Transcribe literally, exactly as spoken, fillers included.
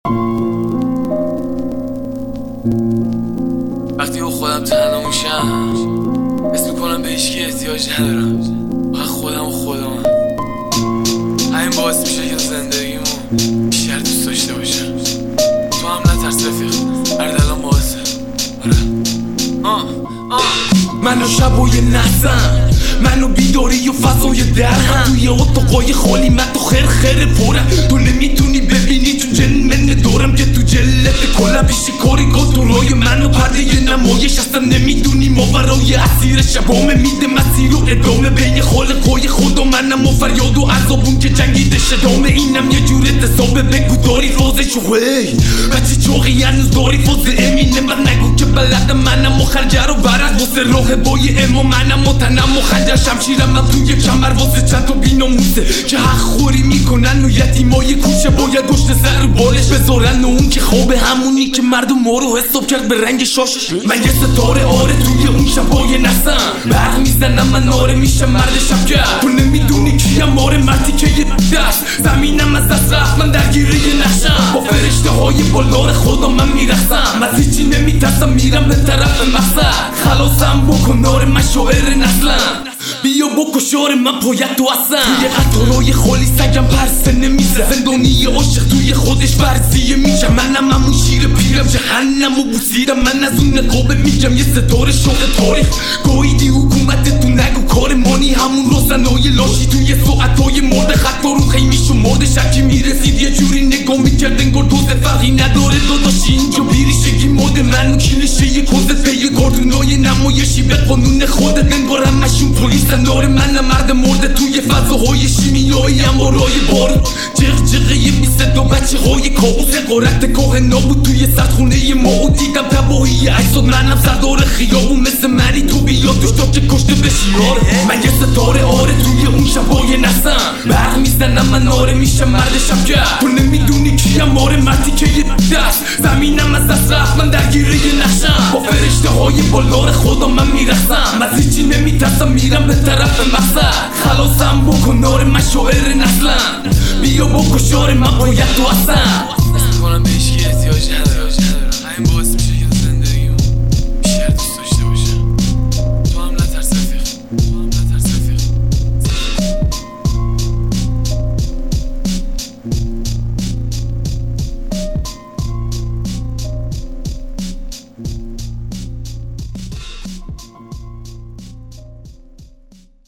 وقتی با خودم تنها میشم حس میکنم به هیچکی احتیاج ندارم، فقط خودم و خودم. همین باعث میشه که زندگیمو بیشتر دوست داشته باشم. تو هم نترس رفیق، هر دلم باعثه. آره آه آه منو شبای نحسم، منو بیداری و فضای درهم. توی اتاقای خالی من تو خیر خیر پرم. تو نمیتونی ببینی تو جن من دارم که تو جلت کلم پیش کاری کنترای منو پرده نمایش. اصلا نمیدونی ماورای اسیر شبامه میده مسیر و ادامه بین خالقای خود و منم و فریاد و عذابون که جنگیده شدامه. اینم یه جور اتصابه بگو داری رازشو هی بچه چاقی هنوز داری فاز امینه. من نگو که بلد منم و خنجر و برد واسه راه بای اما منم و تنم و خنجر شمشیرم من توی کمر واسه چند تا بیناموسه که حق خوری میکنن و یتیمای کوچه باید گشت سر بالش بذارن و اون که خوابه همونی که مردم ما رو حساب کرد به رنگ شاشش. من یه ستاره آره توی اون شبای نسم برق میزنم من آره میشم مرد شبگرد. تو نمیدونی کیم آره مردی که یه دست زمینم از دست رفت من درگیره نقشم. با فرشته های بالار خدا من میرخصم، از هیچی نمیترسم میرم به طرف مقصد. خلاصم بکن آره من شاعر نسلم، بیا بکن شعر من پاید تو هستم. توی قطارای خالی سگم پرسه نمیزه، زندانی عاشق توی خودش ورزیه میشم. منم همون شیر پیرم جهنم و بوسیرم. من از اون نقابه میگم یه ستاره شوق تاریخ. گاییدی حکومت تو نگو کار مانی همون روزنای لاشی توی ساعتای مرد خطا رو خیمیش و مرد شکی میرسید یه جوری نگاه میکرد انگار دوزه فرقی نداره داداشی اینجا بیریشگی مد منو کلیشه یه کوزت پی کارتونای نمایشی به قانون خودت انگار همشون پلیسن. آره منم مرد مرده توی فضاهای شیمیایی امارای بارود جغ جغه یه بی صدا بچه های کابوس غارت کاه نابود توی سردخونه ما و دیدم تباهی عکسات. منم سردار خیابون مثل مری تو بیا توش تا که کشته بشی. آره من یه ستاره آره توی اون شبای نسم برق میزنم من آره میشم مرد شبگرد. تو نمیدونی کیم آره مردی که یه دست زمینم از دست رفت من درگیره نقشم. با فرشته های بالار خدا من میرخصم، از هیچی نمیترسم میرم به طرف مقصد. خلاصم بکن آره من شاعر نسلم، بیا بکن شعر من باید تو هستم. حس میکنم به هیچکی احتیاج ندارم، همین باعث